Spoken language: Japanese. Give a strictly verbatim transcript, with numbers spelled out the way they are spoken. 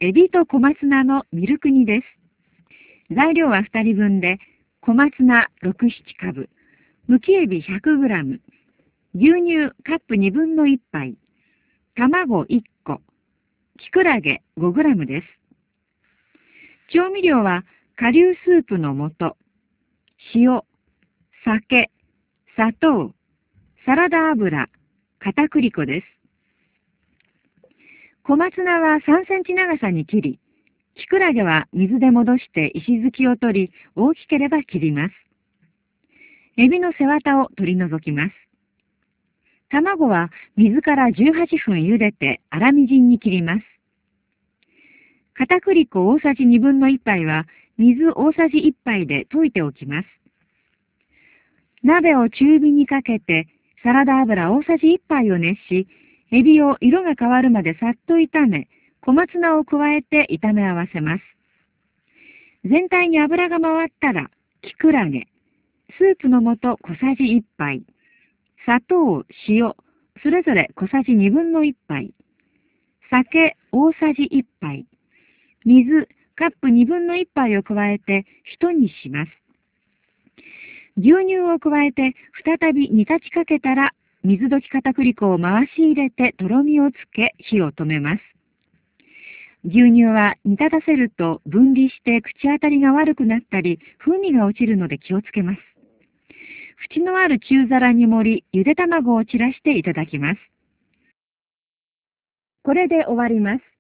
エビと小松菜のミルク煮です。材料はふたりぶんで、小松菜ろく、ななかぶ、むきエビ ひゃくグラム、牛乳カップにぶんのいちぱい、卵いっこ、きくらげ ごグラム です。調味料は、顆粒スープの素、塩、酒、砂糖、サラダ油、片栗粉です。小松菜はさんセンチ長さに切り、きくらげは水で戻して石突きを取り、大きければ切ります。エビの背わたを取り除きます。卵は水からじゅうはっぷん茹でて粗みじんに切ります。片栗粉大さじにぶんのいちぱいは水大さじいっぱいで溶いておきます。鍋を中火にかけてサラダ油大さじいっぱいを熱し、エビを色が変わるまでさっと炒め、小松菜を加えて炒め合わせます。全体に油が回ったら、きくらげ、スープの素小さじいっぱい、砂糖、塩、それぞれ小さじにぶんのいちぱい、酒大さじいっぱい、水カップにぶんのいちぱいを加えてひと煮します。牛乳を加えて再び煮立ちかけたら、水溶き片栗粉を回し入れてとろみをつけ火を止めます。牛乳は煮立たせると分離して口当たりが悪くなったり風味が落ちるので気をつけます。縁のある中皿に盛り、ゆで卵を散らしていただきます。これで終わります。